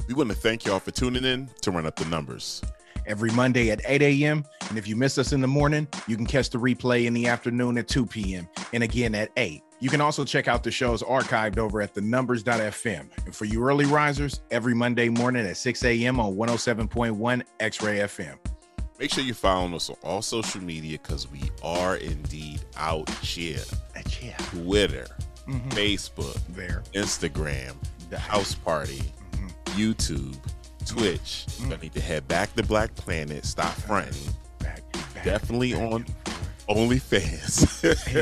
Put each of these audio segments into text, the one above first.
We want to thank y'all for tuning in to Run Up the Numbers. Every Monday at 8 a.m. And if you miss us in the morning, you can catch the replay in the afternoon at 2 p.m. and again at 8. You can also check out the shows archived over at thenumbers.fm. And for you early risers, every Monday morning at 6 a.m. on 107.1 X-Ray FM. Make sure you follow us on all social media because we are indeed out here. Twitter, Facebook, Instagram, the House Party, YouTube, Twitch. I need to head back to Black Planet. Stop fronting. Definitely on OnlyFans.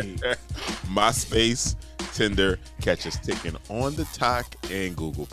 MySpace, Tinder. Catch us ticking on the Talk and Google+.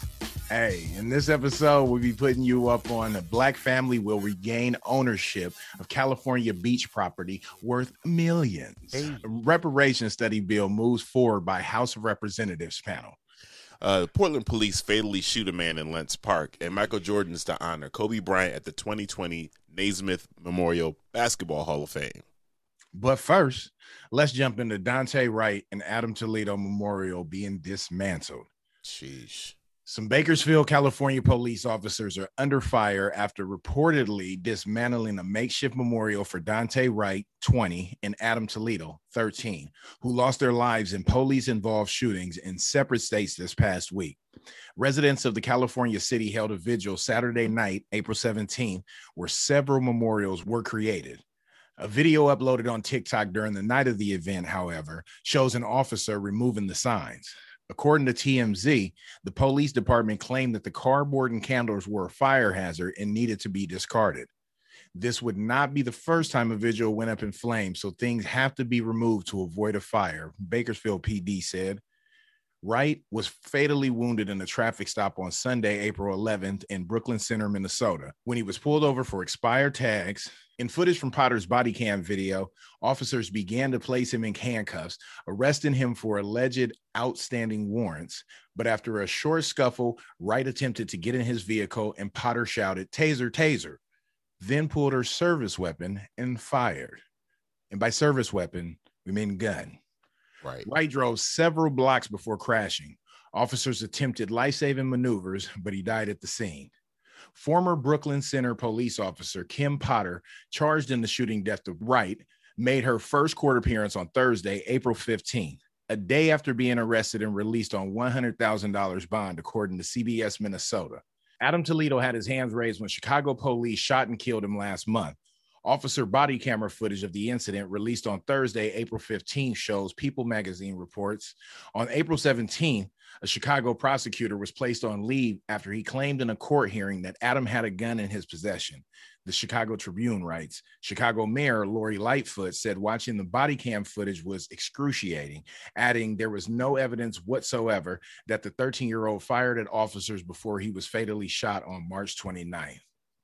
Hey, in this episode, we'll be putting you up on a Black family will regain ownership of California beach property worth millions. A reparation study bill moves forward by House of Representatives panel. Portland police fatally shoot a man in Lents Park, and Michael Jordan's to honor Kobe Bryant at the 2020 Naismith Memorial Basketball Hall of Fame. But first, let's jump into Daunte Wright and Adam Toledo Memorial being dismantled. Sheesh. Some Bakersfield, California police officers are under fire after reportedly dismantling a makeshift memorial for Daunte Wright, 20, and Adam Toledo, 13, who lost their lives in police-involved shootings in separate states this past week. Residents of the California city held a vigil Saturday night, April 17, where several memorials were created. A video uploaded on TikTok during the night of the event, however, shows an officer removing the signs. According to TMZ, the police department claimed that the cardboard and candles were a fire hazard and needed to be discarded. This would not be the first time a vigil went up in flames, so things have to be removed to avoid a fire, Bakersfield PD said. Wright was fatally wounded in a traffic stop on Sunday, April 11th in Brooklyn Center, Minnesota, when he was pulled over for expired tags. In footage from Potter's body cam video, officers began to place him in handcuffs, arresting him for alleged outstanding warrants. But after a short scuffle, Wright attempted to get in his vehicle and Potter shouted, "Taser, taser," then pulled her service weapon and fired. And by service weapon, we mean gun. Right. Wright drove several blocks before crashing. Officers attempted life-saving maneuvers, but he died at the scene. Former Brooklyn Center police officer Kim Potter, charged in the shooting death of Wright, made her first court appearance on Thursday, April 15th, a day after being arrested and released on $100,000 bond, according to CBS Minnesota. Adam Toledo had his hands raised when Chicago police shot and killed him last month. Officer body camera footage of the incident released on Thursday, April 15th, shows People magazine reports. On April 17th, a Chicago prosecutor was placed on leave after he claimed in a court hearing that Adam had a gun in his possession. The Chicago Tribune writes, Chicago Mayor Lori Lightfoot said watching the body cam footage was excruciating, adding there was no evidence whatsoever that the 13-year-old fired at officers before he was fatally shot on March 29th.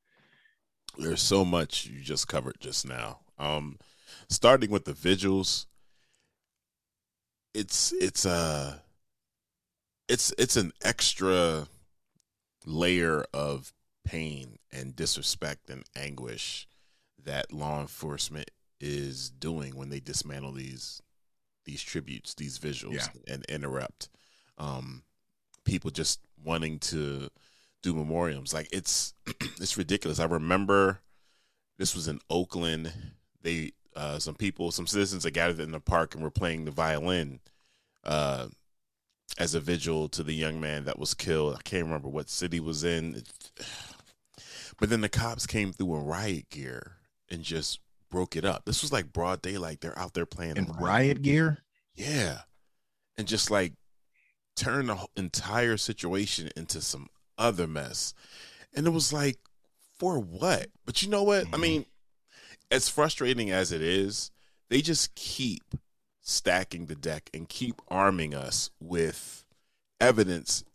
There's so much you just covered just now. Starting with the vigils, it's an extra layer of pain and disrespect and anguish that law enforcement is doing when they dismantle these tributes, these visuals, and interrupt people just wanting to do memoriams. Like it's ridiculous. I remember this was in Oakland. They some citizens that gathered in the park and were playing the violin as a vigil to the young man that was killed. I can't remember what city was in. But then the cops came through in riot gear and just broke it up. This was like broad daylight. They're out there playing in riot gear? Yeah. And just like turn the entire situation into some other mess. And it was like, for what? But you know what? I mean, as frustrating as it is, they just keep stacking the deck and keep arming us with evidence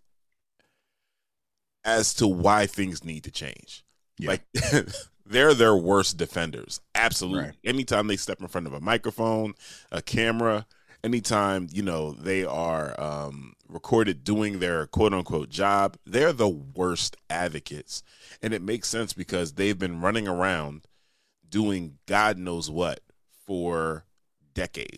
as to why things need to change. Yeah. Like they're their worst defenders. Absolutely. Right. Anytime they step in front of a microphone, a camera, anytime, they are recorded doing their quote unquote job, they're the worst advocates. And it makes sense because they've been running around doing God knows what for decades.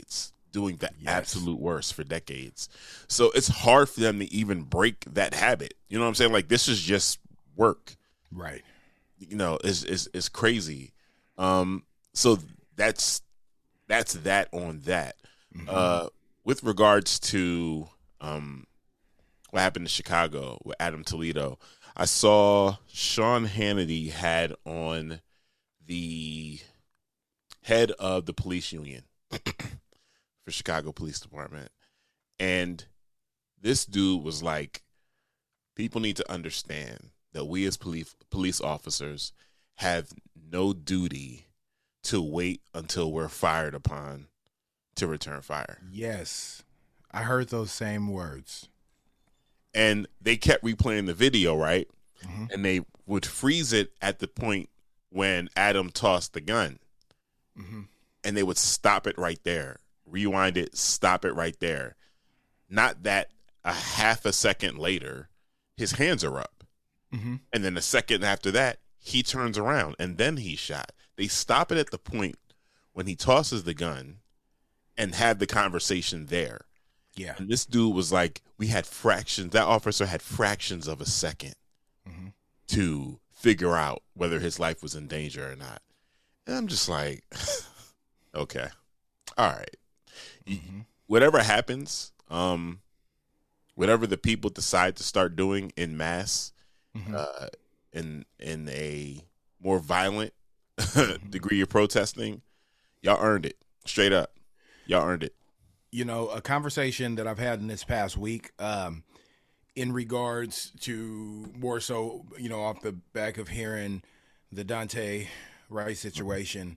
doing the Yes. absolute worst for decades. So it's hard for them to even break that habit. You know what I'm saying? Like, this is just work. Right. You know, it's crazy. So that's that on that. With regards to what happened in Chicago with Adam Toledo, I saw Sean Hannity had on the head of the police union for Chicago Police Department. And this dude was like, people need to understand that we as police officers have no duty to wait until we're fired upon to return fire. Yes. I heard those same words. And they kept replaying the video, right? And they would freeze it at the point when Adam tossed the gun. And they would stop it right there, rewind it, stop it right there. Not that a half a second later, his hands are up. And then a second after that, he turns around and then he's shot. They stop it at the point when he tosses the gun and have the conversation there. Yeah. And this dude was like, we had fractions. That officer had fractions of a second to figure out whether his life was in danger or not. And I'm just like, okay, all right. Whatever happens, whatever the people decide to start doing in mass, in a more violent degree of protesting, y'all earned it. Straight up, y'all earned it. You know, a conversation that I've had in this past week, in regards to more so, you know, off the back of hearing the Daunte Wright situation.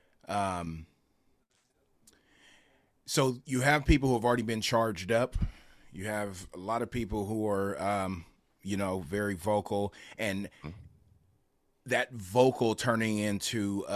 So you have people who have already been charged up. You have a lot of people who are, you know, very vocal, and that vocal turning into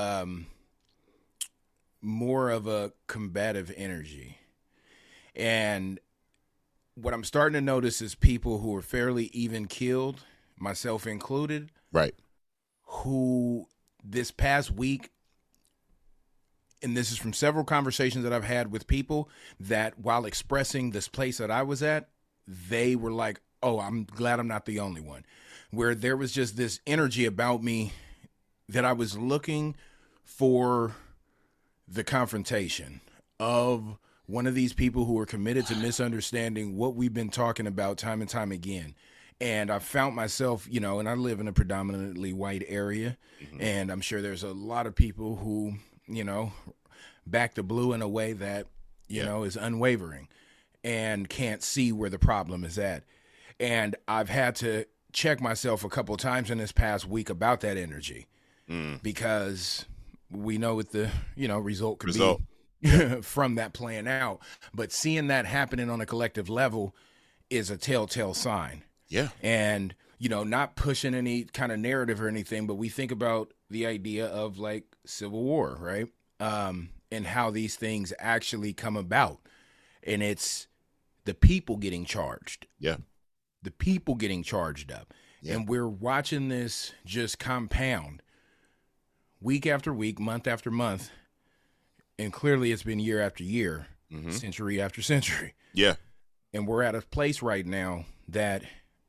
more of a combative energy. And what I'm starting to notice is people who are fairly even killed, myself included, Right. who this past week, and this is from several conversations that I've had with people, that while expressing this place that I was at, they were like, oh, I'm glad I'm not the only one. Where there was just this energy about me that I was looking for the confrontation of one of these people who are committed to misunderstanding what we've been talking about time and time again. And I found myself, you know, and I live in a predominantly white area, and I'm sure there's a lot of people who, you know, back the blue in a way that, you know, is unwavering and can't see where the problem is at. And I've had to check myself a couple of times in this past week about that energy, because we know what the, you know, result could be from that playing out. But seeing that happening on a collective level is a telltale sign. Yeah. And, you know, not pushing any kind of narrative or anything, but we think about the idea of like Civil War, right? And how these things actually come about. And it's the people getting charged. Yeah. The people getting charged up. Yeah. And we're watching this just compound week after week, month after month. And clearly it's been year after year, century after century. Yeah. And we're at a place right now that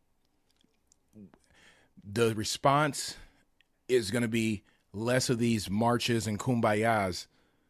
the response is going to be less of these marches and kumbayas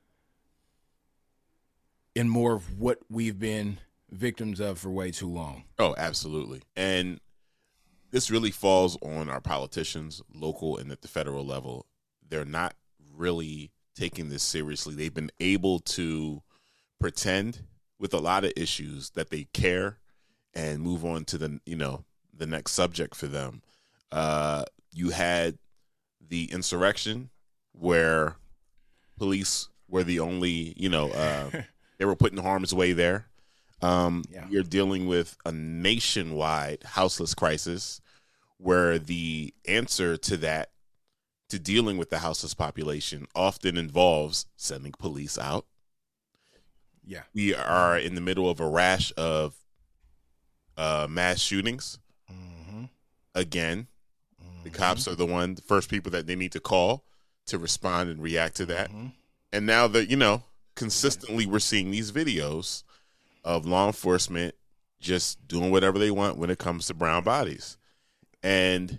and more of what we've been victims of for way too long. Oh, absolutely. And this really falls on our politicians, local and at the federal level. They're not really taking this seriously. They've been able to pretend with a lot of issues that they care and move on to the, you know, the next subject for them. You had the insurrection where police were the only, you know, they were put in harm's way there. You're dealing with a nationwide houseless crisis where the answer to that, to dealing with the houseless population, often involves sending police out. Yeah. We are in the middle of a rash of mass shootings. Again, the cops are the first people that they need to call to respond and react to that. And now that, you know, consistently we're seeing these videos of law enforcement just doing whatever they want when it comes to brown bodies. And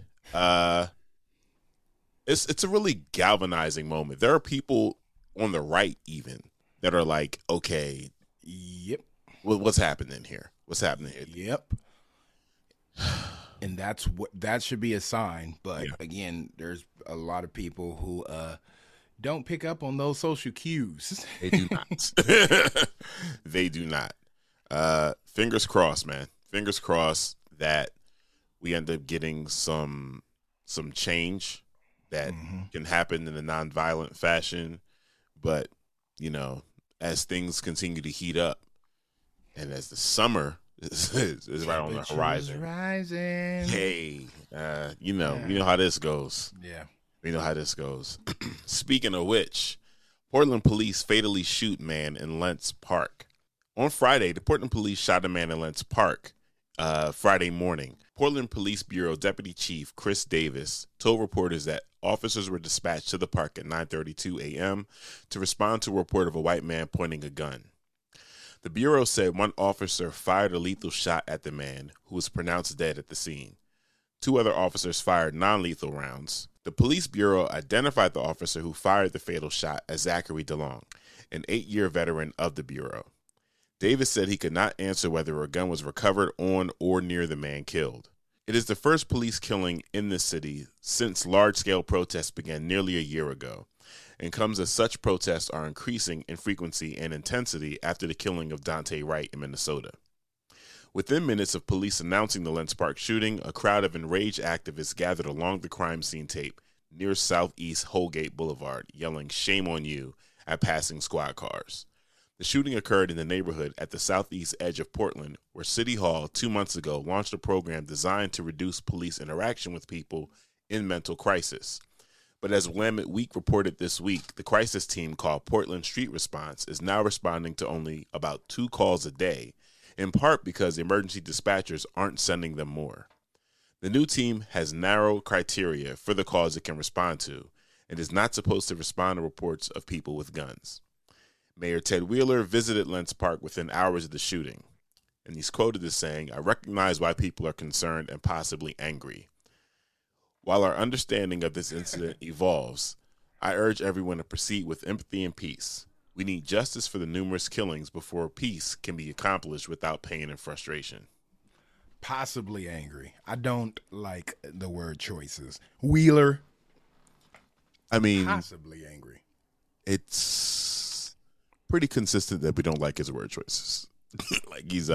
it's a really galvanizing moment. There are people on the right even that are like, okay, Yep. what's happening here? What's happening here? Yep. And that should be a sign. But again, there's a lot of people who don't pick up on those social cues. They do not. They do not. Fingers crossed, man. Fingers crossed that we end up getting some change that can happen in a nonviolent fashion. But, as things continue to heat up and as the summer is right on the horizon. Rising. Hey, we know how this goes. Yeah. We know how this goes. Speaking of which, Portland police fatally shoot man in Lentz Park. On Friday, the Portland police shot a man in Lentz Park Friday morning. Portland Police Bureau Deputy Chief Chris Davis told reporters that officers were dispatched to the park at 9:32 a.m. to respond to a report of a white man pointing a gun. The Bureau said one officer fired a lethal shot at the man, who was pronounced dead at the scene. 2 other officers fired non-lethal rounds. The Police Bureau identified the officer who fired the fatal shot as Zachary DeLong, an 8-year veteran of the Bureau. Davis said he could not answer whether a gun was recovered on or near the man killed. It is the first police killing in the city since large-scale protests began nearly a year ago, and comes as such protests are increasing in frequency and intensity after the killing of Daunte Wright in Minnesota. Within minutes of police announcing the Lentz Park shooting, a crowd of enraged activists gathered along the crime scene tape near Southeast Holgate Boulevard, yelling "Shame on you" at passing squad cars. The shooting occurred in the neighborhood at the southeast edge of Portland, where City Hall 2 months ago launched a program designed to reduce police interaction with people in mental crisis. But as Willamette Week reported this week, the crisis team called Portland Street Response is now responding to only about 2 calls a day, in part because emergency dispatchers aren't sending them more. The new team has narrow criteria for the calls it can respond to, and is not supposed to respond to reports of people with guns. Mayor Ted Wheeler visited Lentz Park within hours of the shooting, and he's quoted as saying, "I recognize why people are concerned and possibly angry. While our understanding of this incident evolves, I urge everyone to proceed with empathy and peace. We need justice for the numerous killings before peace can be accomplished without pain and frustration." Possibly angry. I don't like the word choices. Wheeler. I mean, Possibly angry. it's pretty consistent that we don't like his word choices. Like he's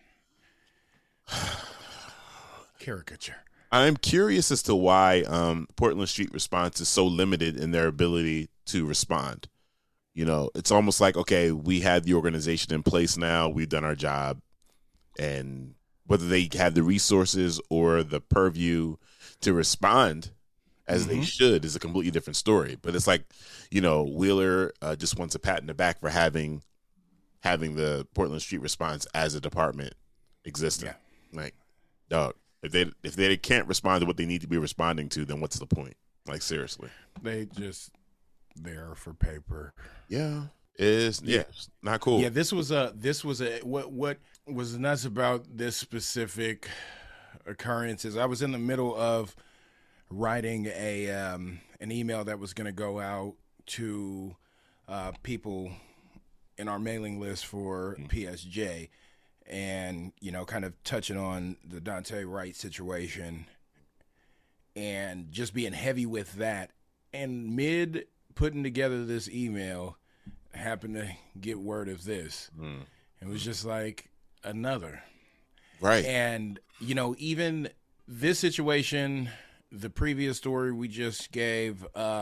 caricature. I'm curious as to why Portland Street Response is so limited in their ability to respond. It's almost like, okay, we have the organization in place now, we've done our job, and whether they have the resources or the purview to respond as they should is a completely different story. But it's like, Wheeler just wants a pat in the back for having the Portland Street Response as a department existing. Yeah. Like, dog, if they can't respond to what they need to be responding to, then what's the point? Like, seriously. They just there for paper. Yeah. It's not cool. Yeah, this was what was nuts about this specific occurrence is I was in the middle of writing an email that was going to go out to people in our mailing list for PSJ, and kind of touching on the Daunte Wright situation, and just being heavy with that. And mid putting together this email, happened to get word of this. It was just like another. Right. And even this situation, the previous story we just gave,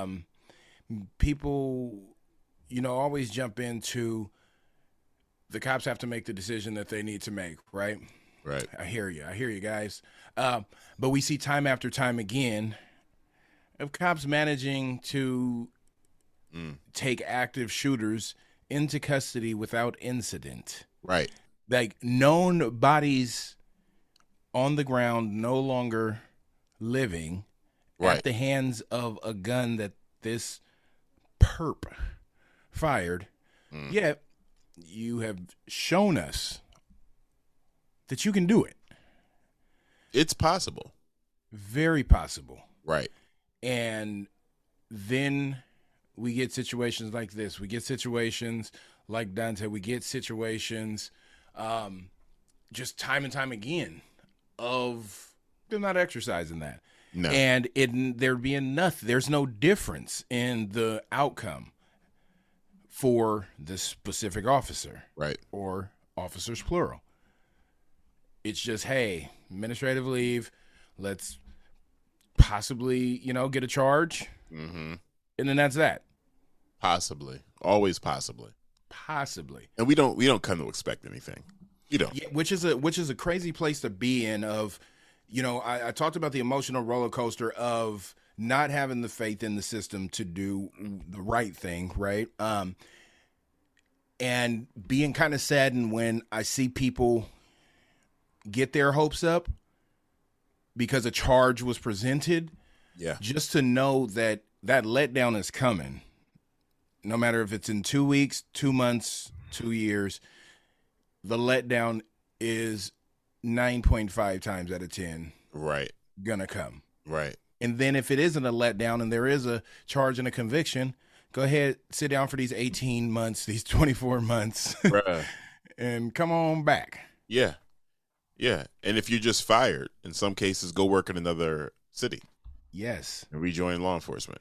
people, always jump into the cops have to make the decision that they need to make, right? Right. I hear you guys. But we see time after time again of cops managing to take active shooters into custody without incident. Right. Like known bodies on the ground, no longer living, right, at the hands of a gun that this perp fired Yet you have shown us that you can do it. It's possible. Very possible. Right. And then we get situations like this. We get situations like Dante. We get situations just time and time again of them not exercising that. No. And there being nothing. There's no difference in the outcome for the specific officer. Right. Or officers, plural. It's just, hey, administrative leave. Let's possibly, get a charge. Mm-hmm. And then that's that. Possibly. Always possibly. Possibly. And we don't come to expect anything. You don't. Yeah, which is a crazy place to be in of, I talked about the emotional roller coaster of not having the faith in the system to do the right thing, right? And being kind of saddened when I see people get their hopes up because a charge was presented. Yeah. Just to know that letdown is coming. No matter if it's in 2 weeks, 2 months, 2 years, the letdown is 9.5 times out of 10 right gonna come. Right. And then if it isn't a letdown and there is a charge and a conviction, go ahead, sit down for these 18 months, these 24 months, and come on back. Yeah. And if you're just fired, in some cases, go work in another city. Yes. And rejoin law enforcement.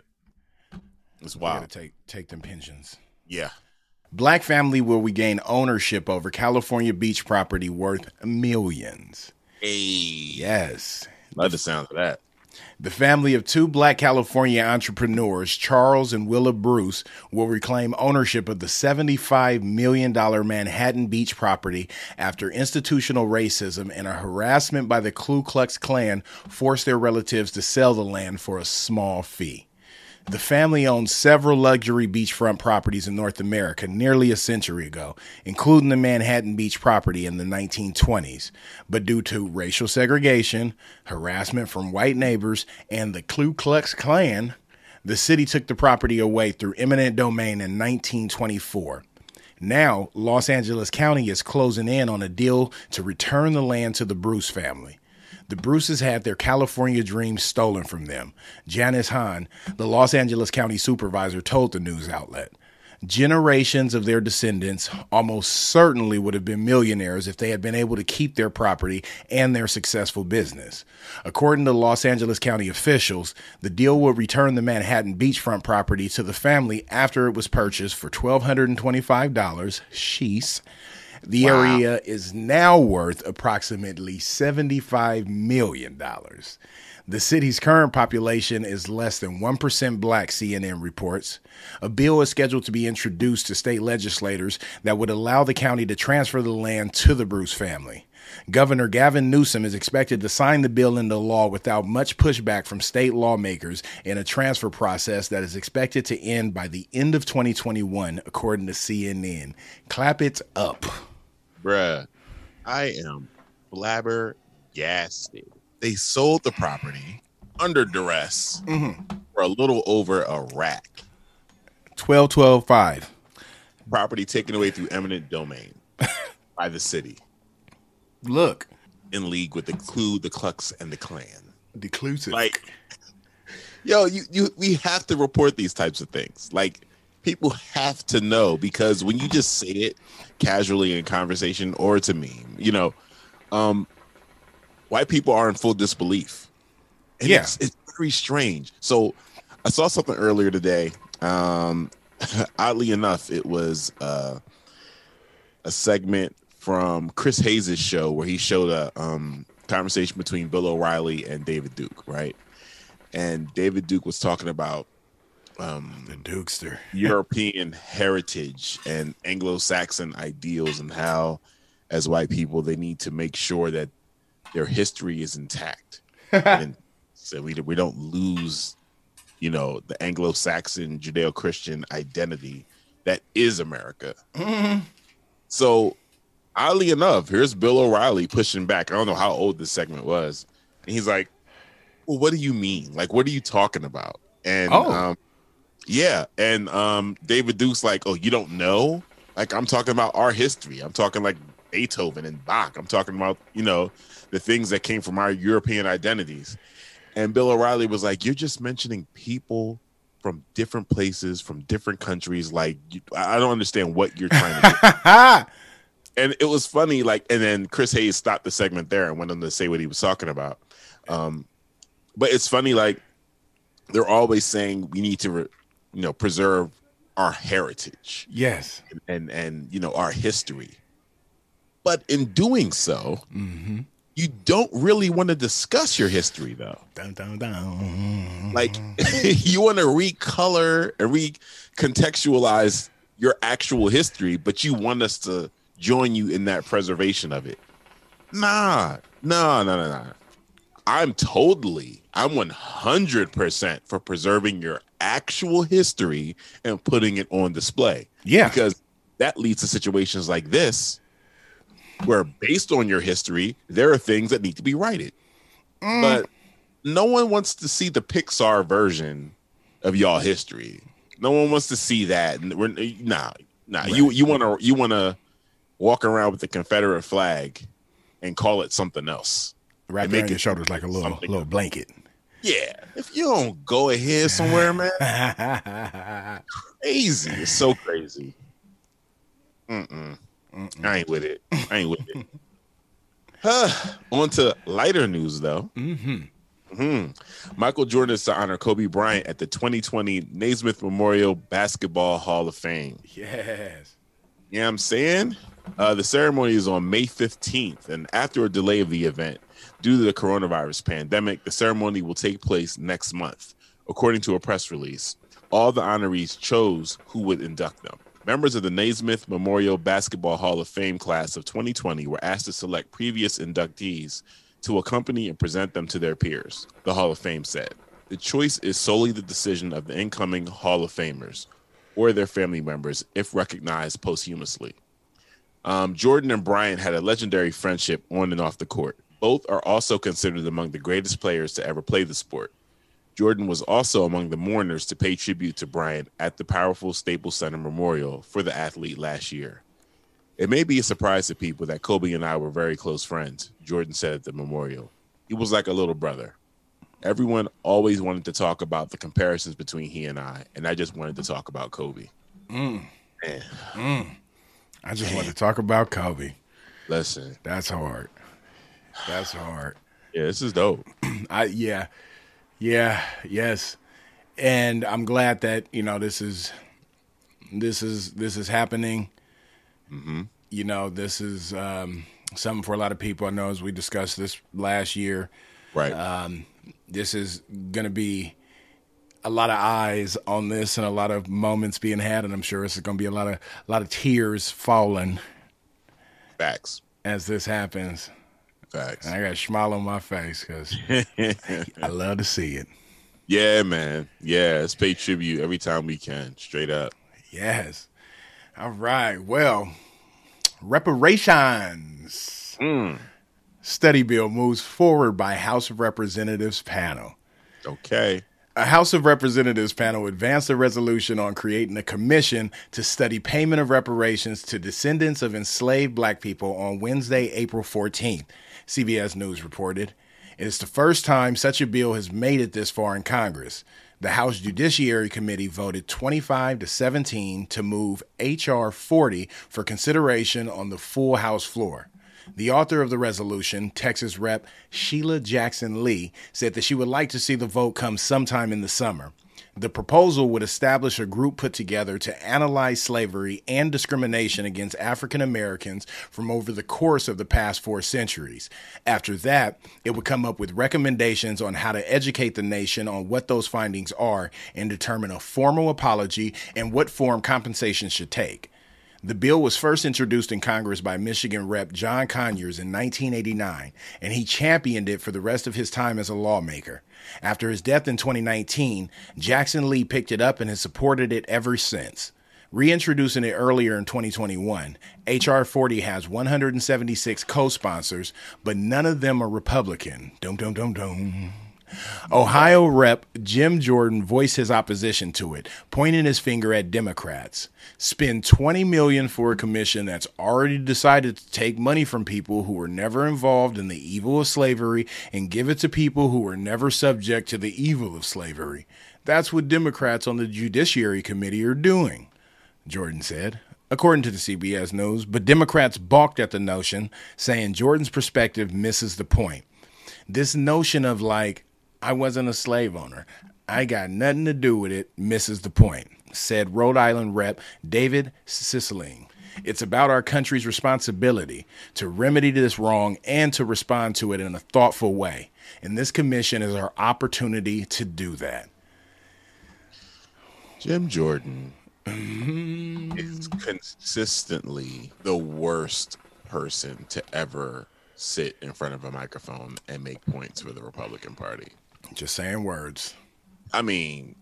It's wild. Gotta take them pensions. Yeah. Black family will regain ownership over California beach property worth millions. Hey. Yes. Love the sound of that. The family of two Black California entrepreneurs, Charles and Willa Bruce, will reclaim ownership of the $75 million Manhattan Beach property after institutional racism and a harassment by the Ku Klux Klan forced their relatives to sell the land for a small fee. The family owned several luxury beachfront properties in North America nearly a century ago, including the Manhattan Beach property in the 1920s. But due to racial segregation, harassment from white neighbors, and the Ku Klux Klan, the city took the property away through eminent domain in 1924. Now, Los Angeles County is closing in on a deal to return the land to the Bruce family. The Bruces had their California dreams stolen from them. Janice Hahn, the Los Angeles County supervisor, told the news outlet. Generations of their descendants almost certainly would have been millionaires if they had been able to keep their property and their successful business. According to Los Angeles County officials, the deal will return the Manhattan beachfront property to the family after it was purchased for $1,225. Sheesh. The area is now worth approximately $75 million. The city's current population is less than 1% Black, CNN reports. A bill is scheduled to be introduced to state legislators that would allow the county to transfer the land to the Bruce family. Governor Gavin Newsom is expected to sign the bill into law without much pushback from state lawmakers in a transfer process that is expected to end by the end of 2021, according to CNN. Clap it up. Bruh, I am flabbergasted. They sold the property under duress for a little over a rack. 12.5. Property taken away through eminent domain by the city. Look. In league with the Klux, and the Klan. Declusive. Like, yo, we have to report these types of things. Like, people have to know, because when you just say it casually in conversation or it's a meme, white people are in full disbelief. And it's very strange. So I saw something earlier today. Oddly enough, it was a segment from Chris Hayes' show where he showed a conversation between Bill O'Reilly and David Duke, right? And David Duke was talking about the Dukester. European heritage and Anglo-Saxon ideals, and how, as white people, they need to make sure that their history is intact, and so we don't lose, the Anglo-Saxon Judeo-Christian identity that is America. Mm-hmm. So, oddly enough, here's Bill O'Reilly pushing back. I don't know how old this segment was, and he's like, "Well, what do you mean? Like, what are you talking about?" And David Duke's like, "Oh, you don't know?" Like I'm talking about our history. I'm talking like Beethoven and Bach. I'm talking about, the things that came from our European identities. And Bill O'Reilly was like, you're just mentioning people from different places, from different countries. Like, I don't understand what you're trying to do. And it was funny, like, and then Chris Hayes stopped the segment there and went on to say what he was talking about. But it's funny, like, they're always saying we need to, preserve our heritage. Yes. And our history. But in doing so, you don't really want to discuss your history, though. Dun, dun, dun. Like, you want to recolor and recontextualize your actual history, but you want us to join you in that preservation of it. Nah. I'm 100% for preserving your actual history and putting it on display. Yeah. Because that leads to situations like this, where based on your history, there are things that need to be righted. But no one wants to see the Pixar version of y'all history. No one wants to see that. Nah. Right. You want to walk around with the Confederate flag and call it something else. Wrap around your shoulders like a little blanket. Yeah. If you don't go ahead somewhere, man. Crazy. It's so crazy. I ain't with it. On to lighter news, though. Michael Jordan is to honor Kobe Bryant at the 2020 Naismith Memorial Basketball Hall of Fame. Yes. You know what I'm saying? The ceremony is on May 15th, and after a delay of the event, due to the coronavirus pandemic, the ceremony will take place next month. According to a press release, all the honorees chose who would induct them. Members of the Naismith Memorial Basketball Hall of Fame class of 2020 were asked to select previous inductees to accompany and present them to their peers, the Hall of Fame said. The choice is solely the decision of the incoming Hall of Famers or their family members if recognized posthumously. Jordan and Bryant had a legendary friendship on and off the court. Both are also considered among the greatest players to ever play the sport. Jordan was also among the mourners to pay tribute to Bryant at the powerful Staples Center Memorial for the athlete last year. It may be a surprise to people that Kobe and I were very close friends, Jordan said at the memorial. He was like a little brother. Everyone always wanted to talk about the comparisons between he and I just wanted to talk about Kobe. I just wanted to talk about Kobe. Listen. That's hard. Yeah, this is dope. Yes. And I'm glad that, this is happening. This is something for a lot of people. I know as we discussed this last year. Right. This is going to be a lot of eyes on this and a lot of moments being had, and I'm sure it's going to be a lot of tears falling. Facts. As this happens. Facts. And I got a smile on my face because I love to see it. Yeah, man. Yeah, let's pay tribute every time we can. Straight up. Yes. All right. Well, reparations. Study bill moves forward by House of Representatives panel. Okay. A House of Representatives panel advanced a resolution on creating a commission to study payment of reparations to descendants of enslaved black people on Wednesday, April 14th, CBS News reported. It is the first time such a bill has made it this far in Congress. The House Judiciary Committee voted 25-17 to move H.R. 40 for consideration on the full House floor. The author of the resolution, Texas Rep. Sheila Jackson Lee, said that she would like to see the vote come sometime in the summer. The proposal would establish a group put together to analyze slavery and discrimination against African Americans from over the course of the past 4 centuries. After that, it would come up with recommendations on how to educate the nation on what those findings are and determine a formal apology and what form compensation should take. The bill was first introduced in Congress by Michigan Rep. John Conyers in 1989, and he championed it for the rest of his time as a lawmaker. After his death in 2019, Jackson Lee picked it up and has supported it ever since. Reintroducing it earlier in 2021, H.R. 40 has 176 co-sponsors, but none of them are Republican. Ohio Rep. Jim Jordan voiced his opposition to it, pointing his finger at Democrats. Spend $20 million for a commission that's already decided to take money from people who were never involved in the evil of slavery and give it to people who were never subject to the evil of slavery. That's what Democrats on the Judiciary Committee are doing, Jordan said, according to the CBS News. But Democrats balked at the notion, saying Jordan's perspective misses the point. This notion of like, I wasn't a slave owner, I got nothing to do with it, misses the point, said Rhode Island Rep. David Cicilline. It's about our country's responsibility to remedy this wrong and to respond to it in a thoughtful way. And this commission is our opportunity to do that. Jim Jordan is consistently the worst person to ever sit in front of a microphone and make points for the Republican Party. Just saying words. I mean,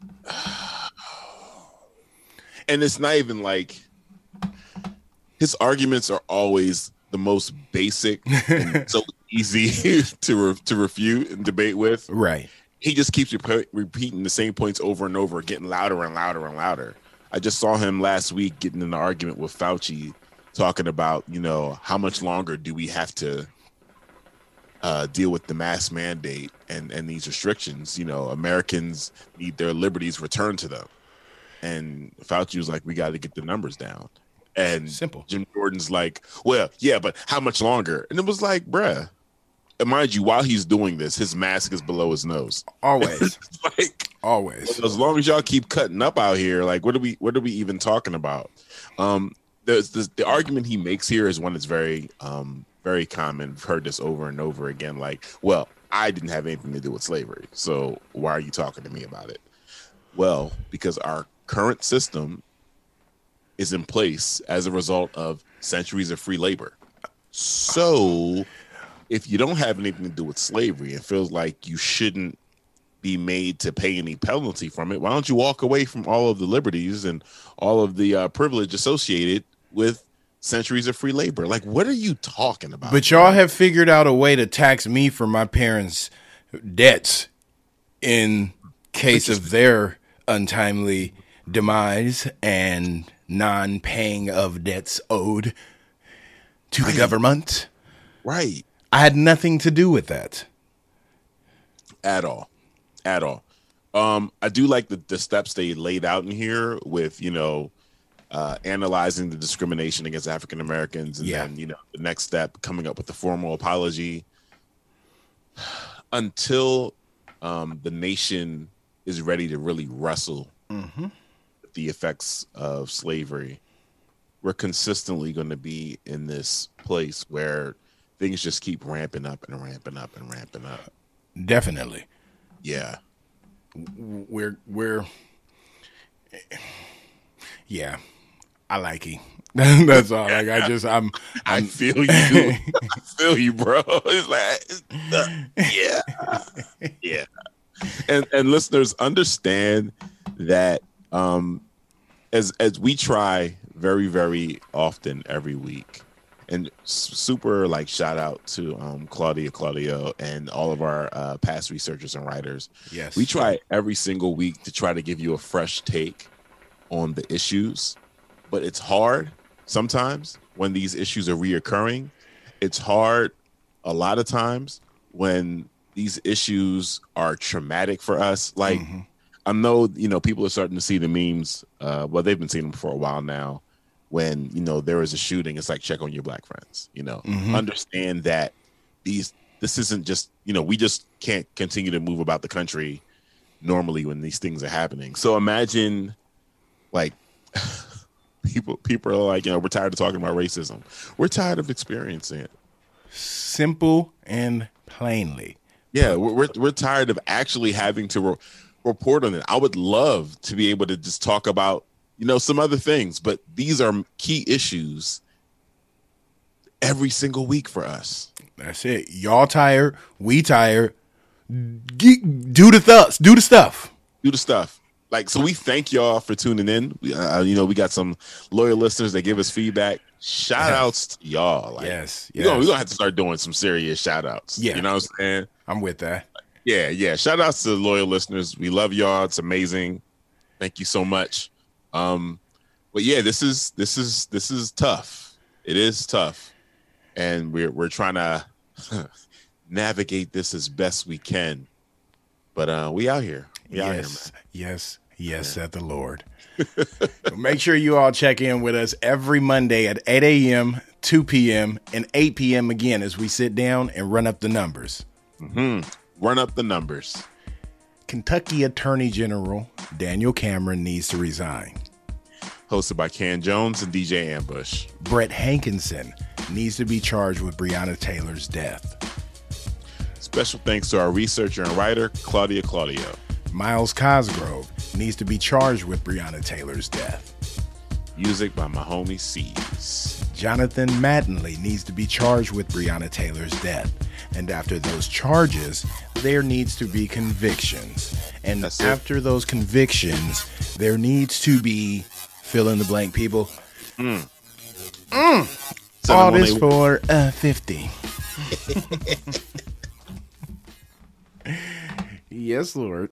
and it's not even like his arguments are always the most basic and so easy to refute and debate with. Right. He just keeps repeating the same points over and over, getting louder and louder and louder. I just saw him last week getting in an argument with Fauci, talking about, how much longer do we have to deal with the mask mandate and these restrictions? Americans need their liberties returned to them. And Fauci was like, we got to get the numbers down. And simple. Jim Jordan's like, well, yeah, but how much longer? And it was like, bruh. And mind you, while he's doing this, his mask is below his nose. Always. Always. As long as y'all keep cutting up out here, like, what are we even talking about? The argument he makes here is one that's very very common. I've heard this over and over again. Like, well, I didn't have anything to do with slavery, so why are you talking to me about it? Well, because our current system is in place as a result of centuries of free labor. So if you don't have anything to do with slavery and feels like you shouldn't be made to pay any penalty from it, why don't you walk away from all of the liberties and all of the privilege associated with centuries of free labor? Like, what are you talking about? But y'all have figured out a way to tax me for my parents' debts in case of their untimely demise and non-paying of debts owed to the government. Right. I had nothing to do with that. At all. I do like the steps they laid out in here with, analyzing the discrimination against African Americans, and then, the next step, coming up with a formal apology. Until the nation is ready to really wrestle with the effects of slavery, we're consistently going to be in this place where things just keep ramping up and ramping up and ramping up. Definitely. Yeah. Yeah, I like it. That's all. Like, I feel you. I feel you, bro. It's like, yeah. And listeners, understand that as we try very, very often every week, and super shout out to Claudio and all of our past researchers and writers. Yes, we try every single week to try to give you a fresh take on the issues, but it's hard sometimes when these issues are reoccurring. It's hard a lot of times when these issues are traumatic for us. Like, I know, people are starting to see the memes. Well, they've been seeing them for a while now. When, there is a shooting, it's like, check on your black friends, understand that this isn't just, we just can't continue to move about the country normally when these things are happening. So imagine people are like, we're tired of talking about racism. We're tired of experiencing it. Simple and plainly. Yeah. We're tired of actually having to report on it. I would love to be able to just talk about, some other things, but these are key issues every single week for us. That's it. Y'all tired. We tired. Do the stuff. Like, so we thank y'all for tuning in. We got some loyal listeners that give us feedback. Shout outs to y'all. Like, yes. We're gonna have to start doing some serious shout outs. Yeah. You know what I'm saying? I'm with that. Yeah. Shout outs to the loyal listeners. We love y'all. It's amazing. Thank you so much. But yeah, this is tough. It is tough, and we're trying to navigate this as best we can. But we out here. Yes, said the Lord. So make sure you all check in with us every Monday at 8 a.m., 2 p.m., and 8 p.m. again as we sit down and run up the numbers. Run up the numbers. Kentucky Attorney General Daniel Cameron needs to resign. Hosted by Ken Jones and DJ Ambush. Brett Hankinson needs to be charged with Breonna Taylor's death. Special thanks to our researcher and writer, Claudia Claudio. Miles Cosgrove needs to be charged with Breonna Taylor's death. Music by my homie C's. Jonathan Mattingly needs to be charged with Breonna Taylor's death. And after those charges, there needs to be convictions. And after those convictions, there needs to be fill in the blank, people. All this for 50. Yes, Lord.